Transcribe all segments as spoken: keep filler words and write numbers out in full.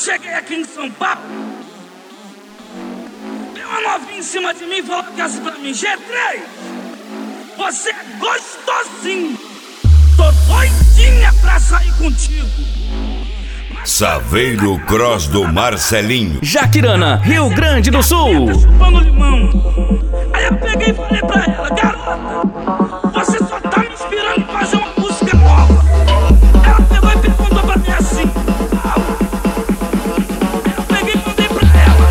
cheguei aqui em São Paulo, tem uma novinha em cima de mim e falou que assim pra mim: G três, você é gostosinho, tô doidinha pra sair contigo. Saveiro Cross do Marcelinho, Jaquirana, Rio Grande do Sul. Tá chupando limão. Aí eu peguei e falei pra ela: garota, você só tá me inspirando em fazer uma música nova. Ela pegou e perguntou pra mim assim: qual? Aí eu peguei e mandei pra ela: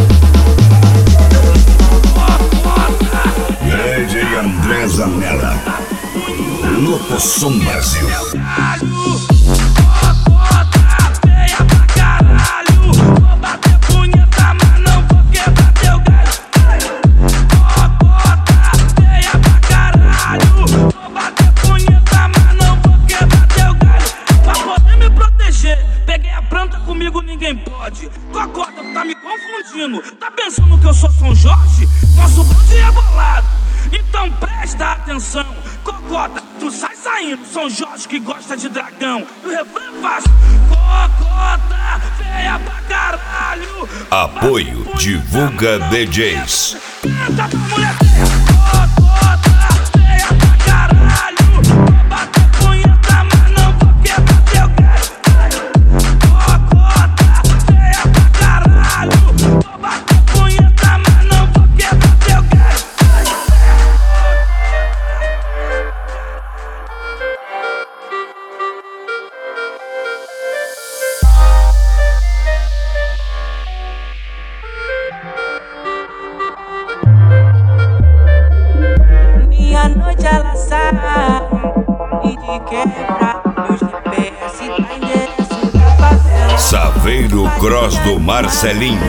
Cocota. D J André Zanella, Locoção Brasil. Cocota, tá me confundindo. Tá pensando que eu sou São Jorge? Nosso bonde é bolado. Então presta atenção. Cocota, tu sai saindo. São Jorge que gosta de dragão. E o refrão é fácil: Cocota, feia pra caralho. Apoio Divulga D Js. Canta pra mulher feia. Cocota, feia pra caralho. Vou bater punheta, mas não vou quebrar teu galho. Vou bater punheta, mas não vou quebrar teu galho. Minha noite ela sai e de quebra meu G P S tá endereço da favela. Saveiro Cross do Marcelinho,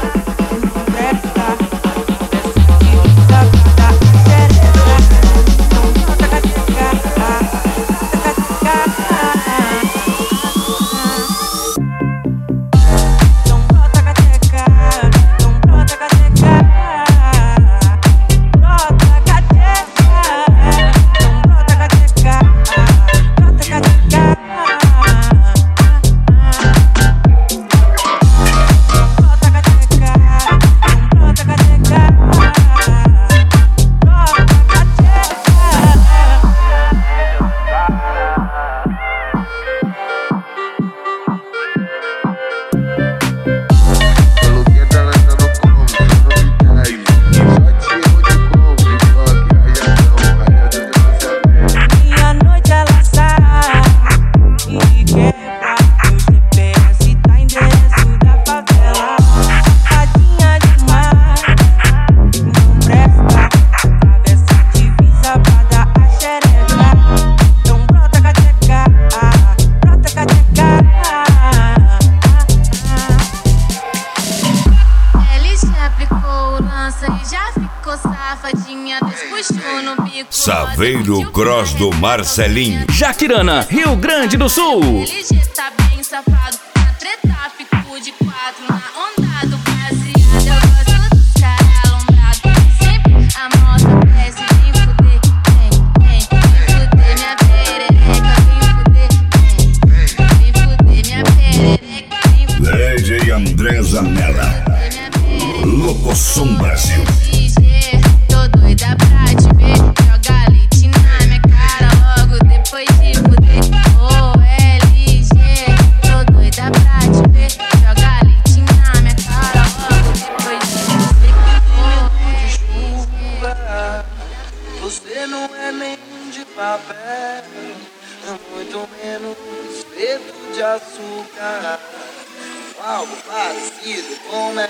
Saveiro Cross do Marcelinho, Jaquirana, Rio Grande do Sul. Ele tá bem safado, na treta fico de quatro, na onda do baseado. Eu gosto dos caras alombrados, sempre a moça desce, vem fuder, vem, vem, vem fuder minha perereca, vem fuder, vem, vem fuder minha perereca, vem fuder. D J André Zanella, Locoção Brasil. Tô doida pra te ver, joga leite na minha cara logo depois de fuder. Ô L G, tô doida pra te ver, joga leite na minha cara logo depois de fuder. Ô L G, você não é nem de papel, é muito menos feito de açúcar, algo parecido com mel.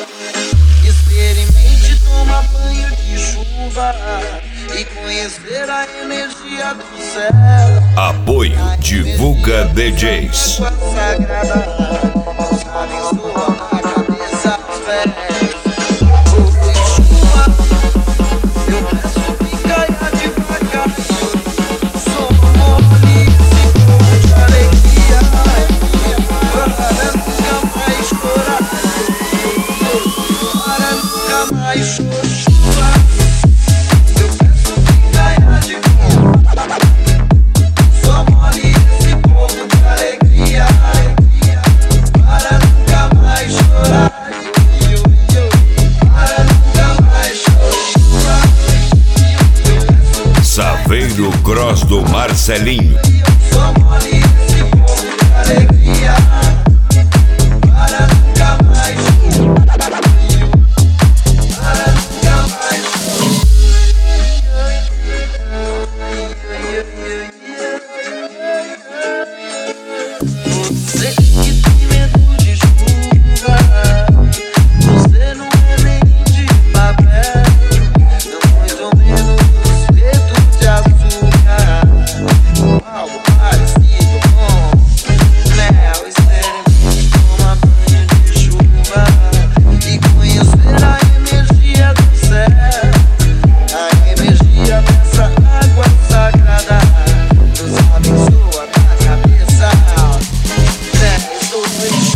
Experimente tomar banho de chuva e conhecer a energia do céu. Apoio Divulga D Js. Água sagrada, usada em sua cabeça aos pés. Fogo e chuva, eu peço picanha devagarinho. Sou mole, esse povo de alegria, para nunca mais chorar, para nunca mais chorar. Eu peço picanha devagarinho. Sou mole, esse povo de alegria, para nunca Marcelinho. Sou mole esse povo de alegria, para nunca mais, para nunca mais. Você que tem medo de chuva, você não é nem de papel, muito menos feito de açúcar. Algo parecido com mel, experimente tomar banho de chuva e conhecer a energia do céu, a energia dessa água sagrada nos abençoa na cabeça. Né, estou feliz.